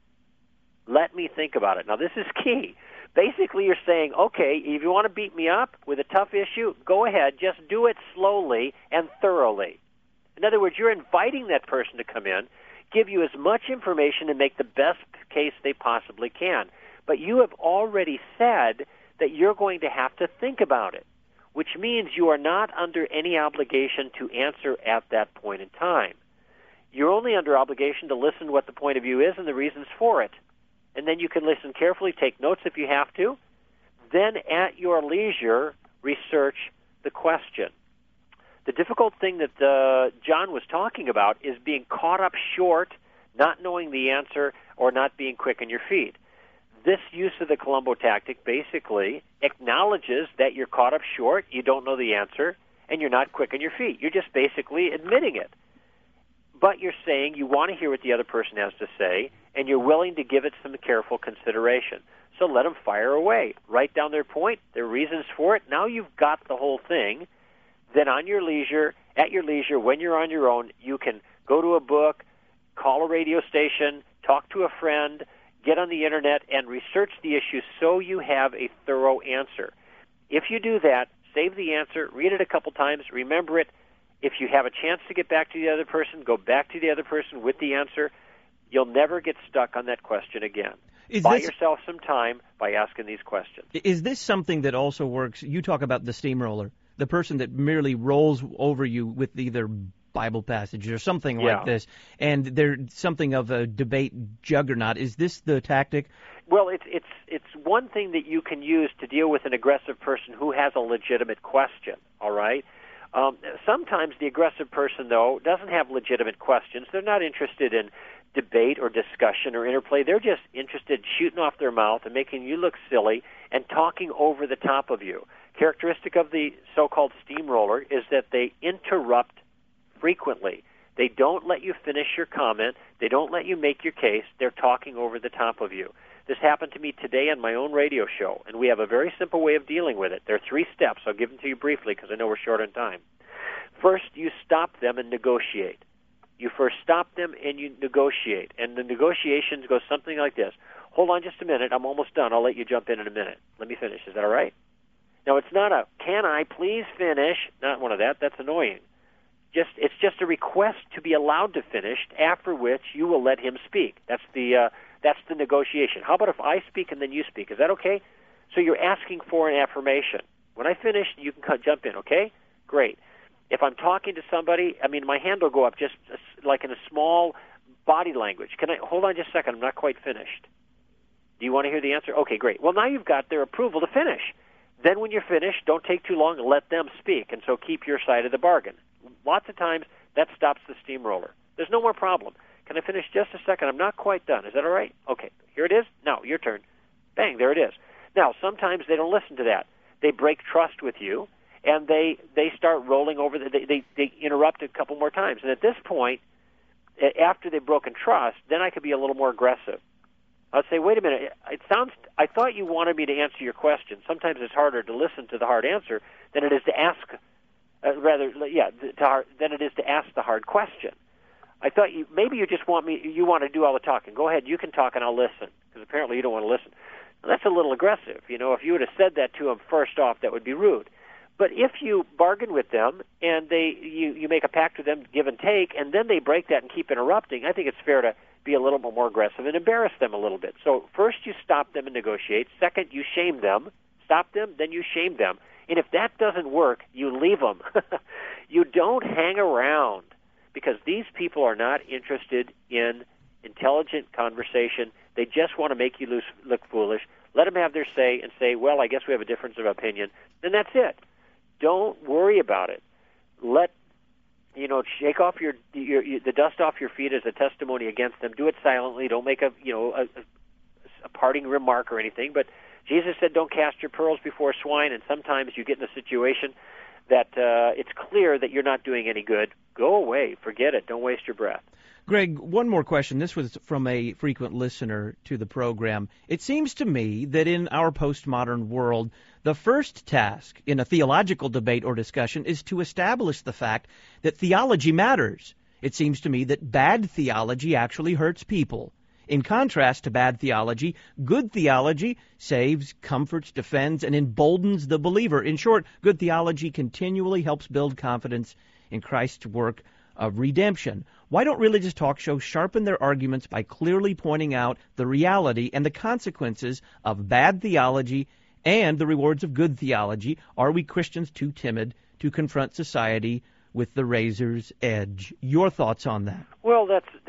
Let me think about it. Now, this is key. Basically, you're saying, okay, if you want to beat me up with a tough issue, go ahead. Just do it slowly and thoroughly. In other words, you're inviting that person to come in, give you as much information, and make the best case they possibly can. But you have already said that you're going to have to think about it, which means you are not under any obligation to answer at that point in time. You're only under obligation to listen to what the point of view is and the reasons for it. and then you can listen carefully, take notes if you have to. Then at your leisure, research the question. The difficult thing that uh, John was talking about is being caught up short, not knowing the answer, or not being quick on your feet. This use of the Columbo tactic basically acknowledges that you're caught up short, you don't know the answer, and you're not quick on your feet. You're just basically admitting it. But you're saying you want to hear what the other person has to say, and you're willing to give it some careful consideration. So let them fire away. Write down their point, their reasons for it. Now you've got the whole thing. Then on your leisure, at your leisure, when you're on your own, you can go to a book, call a radio station, talk to a friend, get on the Internet, and research the issue so you have a thorough answer. If you do that, save the answer, read it a couple times, remember it. If you have a chance to get back to the other person, go back to the other person with the answer. You'll never get stuck on that question again. Is Buy this, yourself some time by asking these questions. Is this something that also works? You talk about the steamroller, the person that merely rolls over you with either Bible passage or something Yeah. like this, and they're something of a debate juggernaut. Is this the tactic? Well, it's it's it's one thing that you can use to deal with an aggressive person who has a legitimate question, all right? Um, sometimes the aggressive person, though, doesn't have legitimate questions. They're not interested in debate or discussion or interplay. They're just interested in shooting off their mouth and making you look silly and talking over the top of you. Characteristic of the so-called steamroller is that they interrupt frequently. They don't let you finish your comment. They don't let you make your case. They're talking over the top of you. This happened to me today on my own radio show, and we have a very simple way of dealing with it. There are three steps. I'll give them to you briefly because I know we're short on time. First, you stop them and negotiate. You first stop them and you negotiate. And the negotiations go something like this. Hold on just a minute. I'm almost done. I'll let you jump in in a minute. Let me finish. Is that all right? Now, it's not a, can I please finish? Not one of that. That's annoying. Just It's just a request to be allowed to finish, after which you will let him speak. That's the uh, that's the negotiation. How about if I speak and then you speak? Is that okay? So you're asking for an affirmation. When I finish, you can cut, jump in, okay? Great. If I'm talking to somebody, I mean, my hand will go up just like in a small body language. Can I, hold on just a second, I'm not quite finished. Do you want to hear the answer? Okay, great. Well, now you've got their approval to finish. Then when you're finished, don't take too long and let them speak, and so keep your side of the bargain. Lots of times, that stops the steamroller. There's no more problem. Can I finish just a second? I'm not quite done. Is that all right? Okay, here it is. Now, your turn. Bang, there it is. Now, sometimes they don't listen to that. They break trust with you, and they they start rolling over. The, they, they they interrupt a couple more times. And at this point, after they've broken trust, then I could be a little more aggressive. I'd say, wait a minute. It sounds. I thought you wanted me to answer your question. Sometimes it's harder to listen to the hard answer than it is to ask. Uh, rather, yeah, to, than it is to ask the hard question. I thought you maybe you just want me. You want to do all the talking. Go ahead. You can talk, and I'll listen. Because apparently you don't want to listen. Now, that's a little aggressive. You know, if you would have said that to him first off, that would be rude. But if you bargain with them and they you, you make a pact with them, give and take, and then they break that and keep interrupting, I think it's fair to be a little bit more aggressive and embarrass them a little bit. So first you stop them and negotiate. Second, you shame them. Stop them, then you shame them. And if that doesn't work, you leave them. You don't hang around because these people are not interested in intelligent conversation. They just want to make you look foolish. Let them have their say and say, well, I guess we have a difference of opinion. Then that's it. Don't worry about it. Let, you know, shake off your, your, your the dust off your feet as a testimony against them. Do it silently. Don't make a, you know, a, a parting remark or anything. But Jesus said, don't cast your pearls before swine, and sometimes you get in a situation that uh, it's clear that you're not doing any good. Go away. Forget it. Don't waste your breath. Greg, one more question. This was from a frequent listener to the program. It seems to me that in our postmodern world, the first task in a theological debate or discussion is to establish the fact that theology matters. It seems to me that bad theology actually hurts people. In contrast to bad theology, good theology saves, comforts, defends, and emboldens the believer. In short, good theology continually helps build confidence in Christ's work of redemption. Why don't religious talk shows sharpen their arguments by clearly pointing out the reality and the consequences of bad theology and the rewards of good theology? Are we Christians too timid to confront society with the razor's edge? Your thoughts on that? Well, that's that's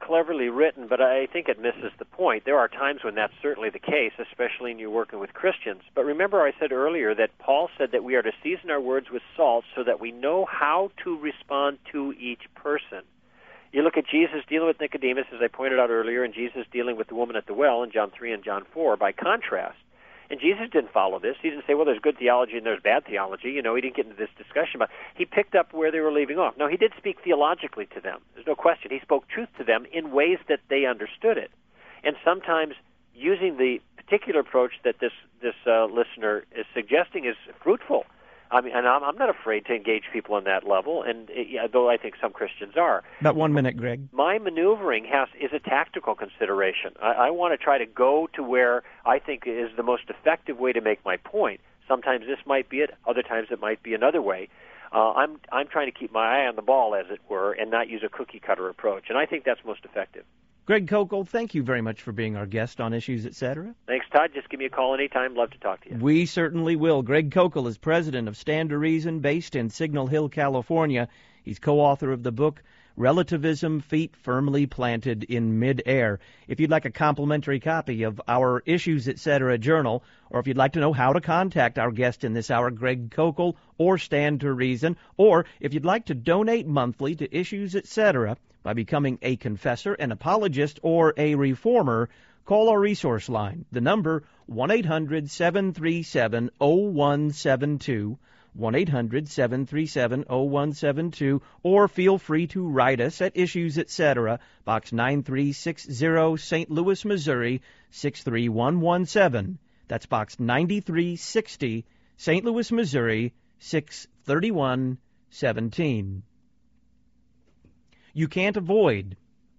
cleverly written, but I think it misses the point. There are times when that's certainly the case, especially when you're working with Christians. But remember I said earlier that Paul said that we are to season our words with salt so that we know how to respond to each person. You look at Jesus dealing with Nicodemus, as I pointed out earlier, and Jesus dealing with the woman at the well in John three and John four by contrast. And Jesus didn't follow this. He didn't say, well, there's good theology and there's bad theology. You know, he didn't get into this discussion about it. He picked up where they were leaving off. No, he did speak theologically to them. There's no question. He spoke truth to them in ways that they understood it. And sometimes using the particular approach that this, this uh, listener is suggesting is fruitful. I mean, and I'm, I'm not afraid to engage people on that level, and it, yeah, though I think some Christians are. About one minute, Greg. My maneuvering has is a tactical consideration. I, I want to try to go to where I think is the most effective way to make my point. Sometimes this might be it. Other times it might be another way. Uh, I'm I'm trying to keep my eye on the ball, as it were, and not use a cookie-cutter approach, and I think that's most effective. Greg Koukl, thank you very much for being our guest on Issues, et cetera. Thanks, Todd. Just give me a call anytime. Love to talk to you. We certainly will. Greg Koukl is president of Stand to Reason, based in Signal Hill, California. He's co-author of the book, Relativism, Feet Firmly Planted in Midair. If you'd like a complimentary copy of our Issues, et cetera journal, or if you'd like to know how to contact our guest in this hour, Greg Koukl, or Stand to Reason, or if you'd like to donate monthly to Issues, et cetera, by becoming a confessor, an apologist, or a reformer, call our resource line. The number, one eight hundred seven three seven oh one seven two, one eight hundred seven three seven oh one seven two, or feel free to write us at Issues, et cetera, Box nine three six zero, Saint Louis, Missouri, six three one one seven. That's Box ninety-three sixty, Saint Louis, Missouri, six three one one seven. You can't avoid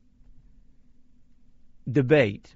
debate.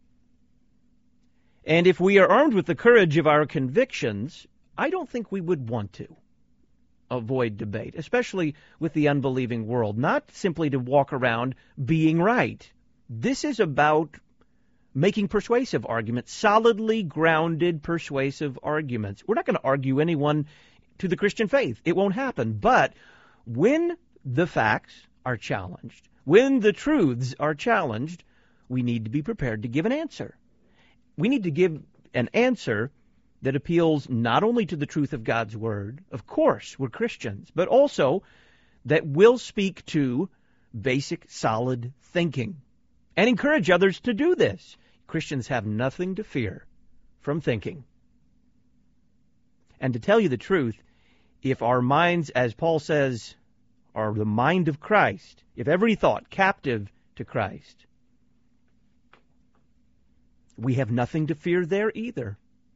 And if we are armed with the courage of our convictions, I don't think we would want to avoid debate, especially with the unbelieving world, not simply to walk around being right. This is about making persuasive arguments, solidly grounded persuasive arguments. We're not going to argue anyone to the Christian faith. It won't happen. But when the facts are challenged, when the truths are challenged, we need to be prepared to give an answer. We need to give an answer that appeals not only to the truth of God's Word, of course, we're Christians, but also that will speak to basic, solid thinking and encourage others to do this. Christians have nothing to fear from thinking. And to tell you the truth, if our minds, as Paul says, are the mind of Christ, if every thought captive to Christ, we have nothing to fear there either.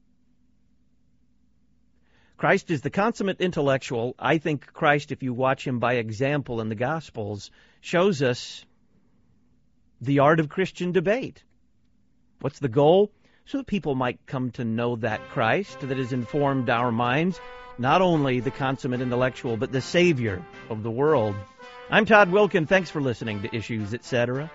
Christ is the consummate intellectual. I think Christ, if you watch him by example in the Gospels, shows us the art of Christian debate. What's the goal? So that people might come to know that Christ that has informed our minds, not only the consummate intellectual, but the Savior of the world. I'm Todd Wilkin. Thanks for listening to Issues, et cetera.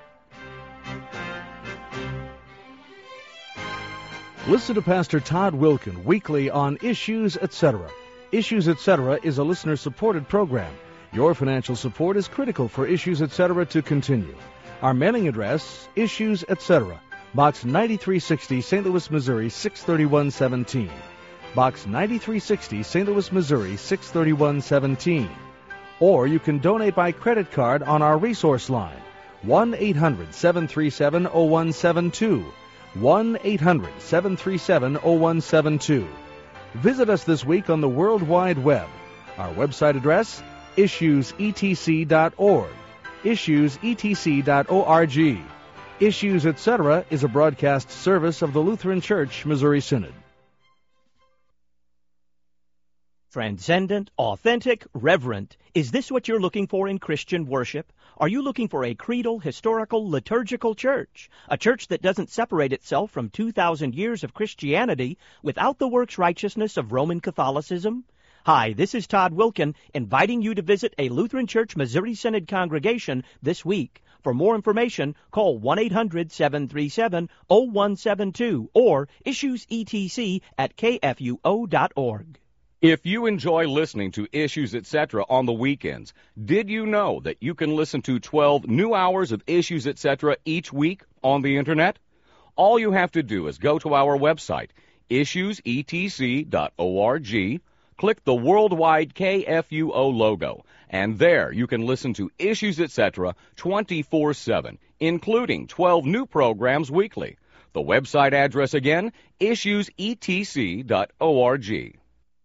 Listen to Pastor Todd Wilkin weekly on Issues, et cetera. Issues, et cetera is a listener-supported program. Your financial support is critical for Issues, et cetera to continue. Our mailing address, Issues, et cetera, Box ninety-three sixty, Saint Louis, Missouri, six three one one seven. Box ninety-three sixty, Saint Louis, Missouri, six three one one seven. Or you can donate by credit card on our resource line, one eight hundred seven three seven oh one seven two, one eight hundred seven three seven oh one seven two. Visit us this week on the World Wide Web. Our website address, issues e t c dot org, issues e t c dot org. Issues, et cetera is a broadcast service of the Lutheran Church, Missouri Synod. Transcendent, authentic, reverent. Is this what you're looking for in Christian worship? Are you looking for a creedal, historical, liturgical church? A church that doesn't separate itself from two thousand years of Christianity without the works righteousness of Roman Catholicism? Hi, this is Todd Wilkin, inviting you to visit a Lutheran Church Missouri Synod congregation this week. For more information, call one eight hundred seven three seven oh one seven two or issues e t c at k f u o dot org. If you enjoy listening to Issues et cetera on the weekends, did you know that you can listen to twelve new hours of Issues et cetera each week on the Internet? All you have to do is go to our website, issues e t c dot org, click the worldwide K F U O logo, and there you can listen to Issues et cetera twenty-four seven, including twelve new programs weekly. The website address again, issues e t c dot org.